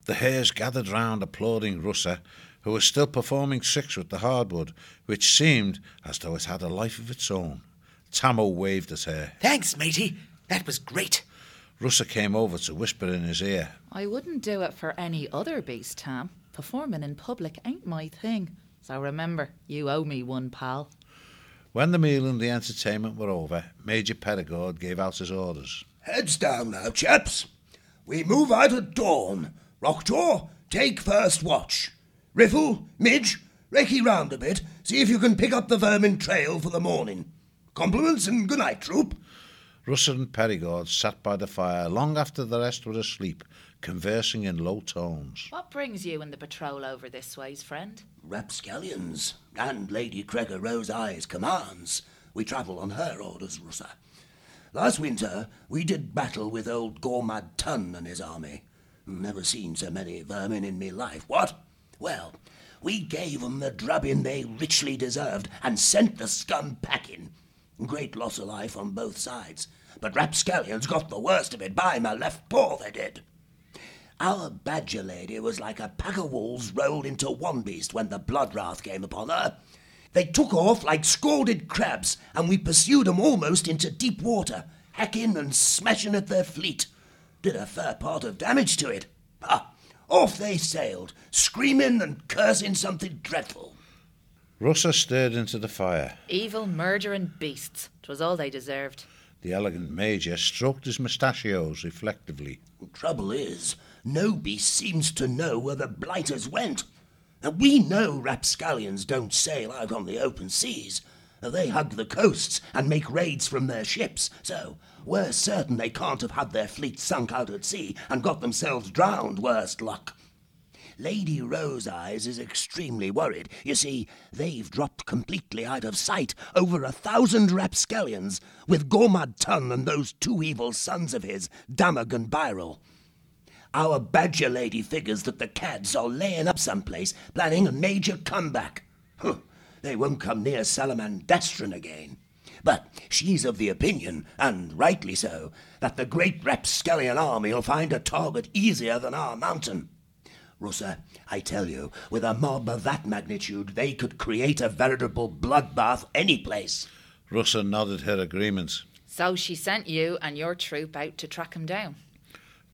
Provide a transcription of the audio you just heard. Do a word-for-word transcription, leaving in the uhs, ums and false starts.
The hares gathered round applauding Russa, who was still performing tricks with the hardwood, which seemed as though it had a life of its own. Tammo waved at her. Thanks, matey. That was great. Russa came over to whisper in his ear. I wouldn't do it for any other beast, Tam. Performing in public ain't my thing. So remember, you owe me one, pal. When the meal and the entertainment were over, Major Perigord gave out his orders. Heads down now, chaps. We move out at dawn. Rockjaw, take first watch. Riffle, Midge, recce round a bit, see if you can pick up the vermin trail for the morning. Compliments and good night, troop. Russa and Perigord sat by the fire long after the rest were asleep, conversing in low tones. What brings you and the patrol over this ways, friend? Rapscallions, and Lady Gregor Rose Eyes commands. We travel on her orders, Russa. Last winter, we did battle with old Gormad Tun and his army. Never seen so many vermin in me life. What? Well, we gave 'em the drubbing they richly deserved and sent the scum packing. Great loss of life on both sides, but rapscallions got the worst of it by my left paw, they did. Our badger lady was like a pack of wolves rolled into one beast when the blood wrath came upon her. They took off like scalded crabs, and we pursued 'em almost into deep water, hacking and smashing at their fleet. Did a fair part of damage to it. Ah, off they sailed, screaming and cursing something dreadful. Russa stared into the fire. Evil, murdering beasts. 'Twas all they deserved. The elegant Major stroked his mustachios reflectively. Trouble is, no beast seems to know where the blighters went. And we know rapscallions don't sail out on the open seas. They hug the coasts and make raids from their ships, so we're certain they can't have had their fleet sunk out at sea and got themselves drowned, worst luck. Lady Rose Eyes is extremely worried. You see, they've dropped completely out of sight over a thousand rapscallions, with Gormad Tun and those two evil sons of his, Damog and Byril. Our badger lady figures that the cads are laying up someplace, planning a major comeback. Huh, they won't come near Salamandastron again. But she's of the opinion, and rightly so, that the great rapscallion army will find a target easier than our mountain. Russa, I tell you, with a mob of that magnitude, they could create a veritable bloodbath any place. Russa nodded her agreement. So she sent you and your troop out to track him down.